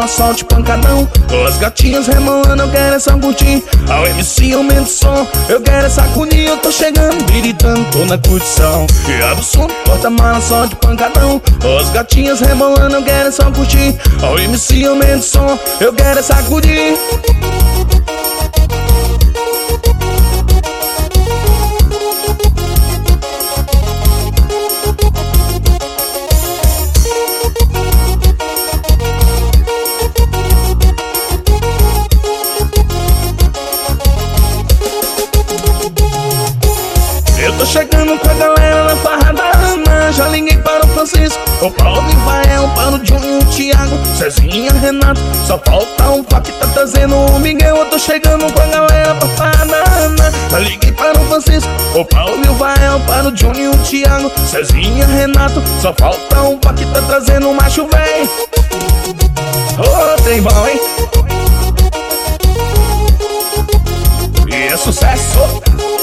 solte pancadão. As gatinhas rebolando, eu quero essa curtir. Ao MC aumenta o som, eu quero essa sacudir. Eu tô chegando, gritando, tô na curtição. E abre o som, porta-mala, solte pancadão. As gatinhas rebolando, eu quero essa curtir. Ao MC aumenta o som, eu quero essa sacudir. Eu tô chegando com a galera na farra da Ana. Já liguei para o Francisco, o Paulo e Vael, para o John e o Thiago, Cezinha, Renato. Só falta um pá que tá trazendo o Miguel. Eu tô chegando com a galera pra farra da Ana. Já liguei para o Francisco, o Paulo e o Vael, para o John e o Thiago, Cezinha, Renato. Só falta um pá que tá trazendo o macho véi. Oh, tem bom, hein? E é sucesso.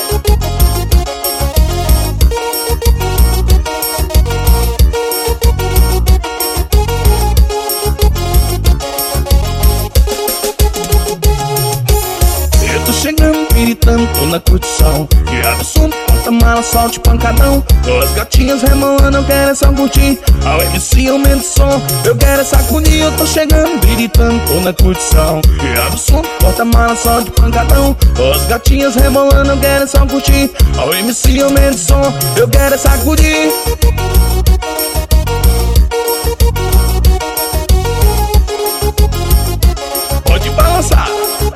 Tô chegando, gritando, tô na curtição. E abre o som, porta-mala, solte pancadão. As gatinhas rebolando, eu quero essa curtir. Ao MC aumenta o som, eu quero essa sacudir. Eu tô chegando, gritando, tô na curtição. E abre o som, porta-mala, solte pancadão. As gatinhas rebolando, eu quero essa curtir. Ao MC aumenta o som, eu quero essa sacudir. Pode balançar.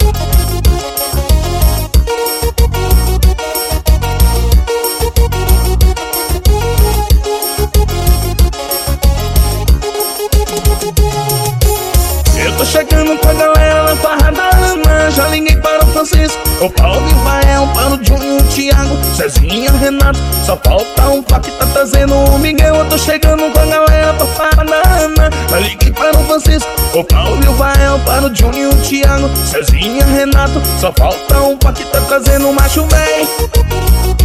Eu tô chegando com a galera na farra da Ana. Já liguei para o Francisco, o Paulo e o Vael, para o John e o Thiago, Cezinha, Renato. Só falta um pá que tá trazendo o Miguel. Eu tô chegando com a galera pra farra da Ana. Já liguei para o Francisco, o Paulo e o Vael, para o John e o Thiago, Cezinha, Renato. Só falta um pá que tá trazendo o macho véi.